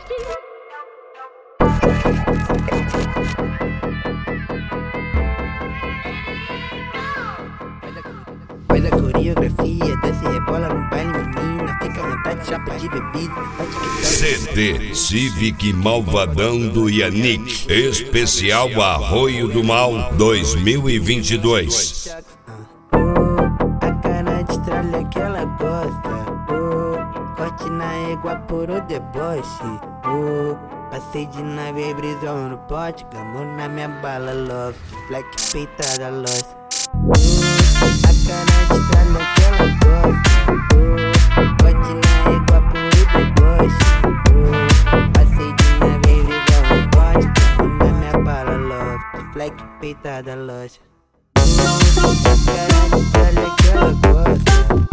Faz a coreografia, desce e rebola no baile, menina. Fica à vontade, chapa de bebida. CD Civic Malvadão do Yannick. Especial Arroio do Mal 2022. A cara de tralha que ela gosta. Corte na égua por o deboche. Passei de nave, brisão no pote. Gamou na minha bala, love. Black peitada, lost. A cara de tralha que ela gosta. Corte na égua por o deboche. Passei de nave, brisão no pote. Gamou na minha bala, love. Black peitada, lost. A cara de tralha que ela gosta.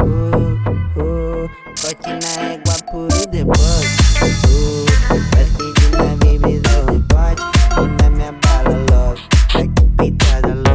Corte na égua por o deboche. Passei de nave, brisão no pote. Gamou na minha bala, love. Black peitada, lost.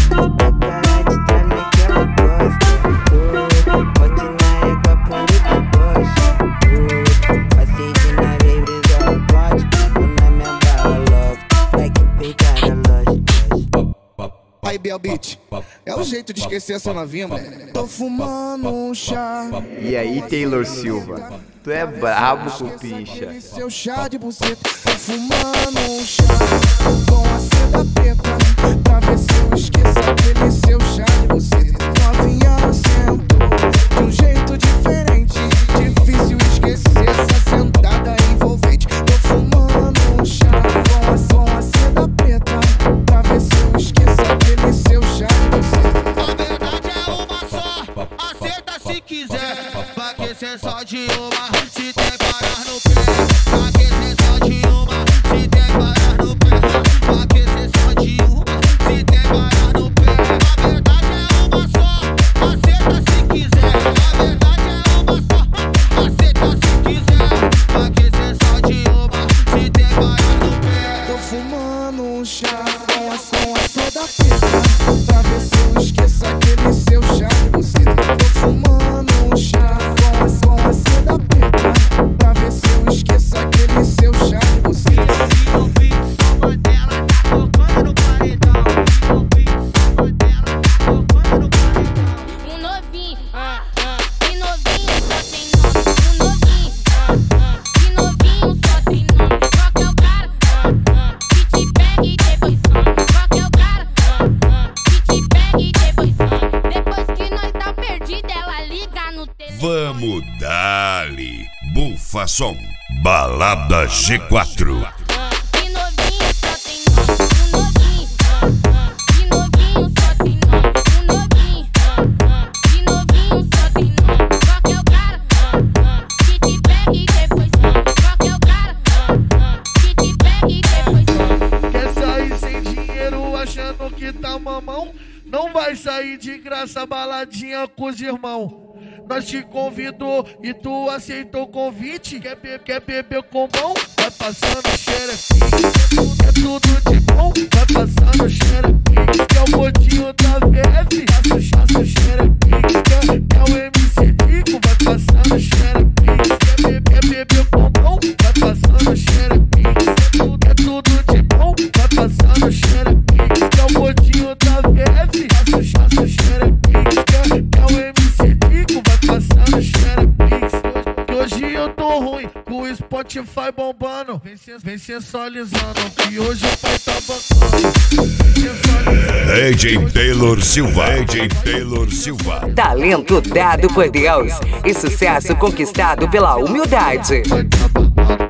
Aí, Biel Beat, é o jeito de esquecer essa novinha, mano. Tô fumando um chá. E aí, Taylor Silva, tu é brabo com picha. Seu chá de buceta. Tô fumando um chá com a seda preta, pra ver se eu esqueço aquele seu chá de buceta. Novinha sentou de um jeito diferente, difícil esquecer essa sentada envolvente. Tô fumando um chá com a seda preta, pra ver se eu esqueço aquele seu chá de buceta. A verdade é uma só, aceita se quiser. Vai que cê só de uma, se tem parar no pé. Vai que cê só de uma, se tem parar no pé. Vai que cê só de uma, se tem parar no pé. A verdade é uma só, aceita se quiser. A verdade é uma só, aceita se quiser. Vai que cê só de uma, se tem parar no pé. Tô fumando um chá com a soda preta, pra ver se eu esqueço aquele seu chá de buceta. Tô fumando um chá com a seda preta, pra ver se eu esqueço aquele seu chá de buceta. E o beat só dela tá tocando no paredão. E o beat só dela tá tocando no paredão. Um novinho, que novinho só tem nome. Um novinho, que novinho só tem nome. Qual que é o cara que te pega e depois some? Qual que é o cara que te pega e depois some? Depois que nós tá perdido, ela liga no telefone. Vamos dali, Bufason, Balada G4. Que novinho só tem nome. Um novinho, que novinho só tem nome. Um novinho, que novinho só tem nome. Qual que é o cara que te pega e depois some? Qual que é o cara que te pega e depois some? Quer sair sem dinheiro achando que tá mamão? Não vai sair de graça baladinha com os irmãos. Nós te convidou e tu aceitou o convite. Quer beber com mão? Vai passando xerepique. É tudo de bom? Vai passando xerepique. Que é o modinho da VF, passa xerepique. É o MC Tico, vai passando xerepique. Quer beber com mão? Vai passando xerepique. É tudo de bom? Vai passando xerepique. Que é o modinho da VF, passa xerepique. É o MC Tico, vai passando xerepique. Que hoje eu tô ruim, com o Spotify bombando. Vem sensualizando, que hoje o pai tá bancando. DJ Taylor Silva. DJ Taylor Silva. Talento dado por Deus e sucesso conquistado pela humildade. Vai tá bancando.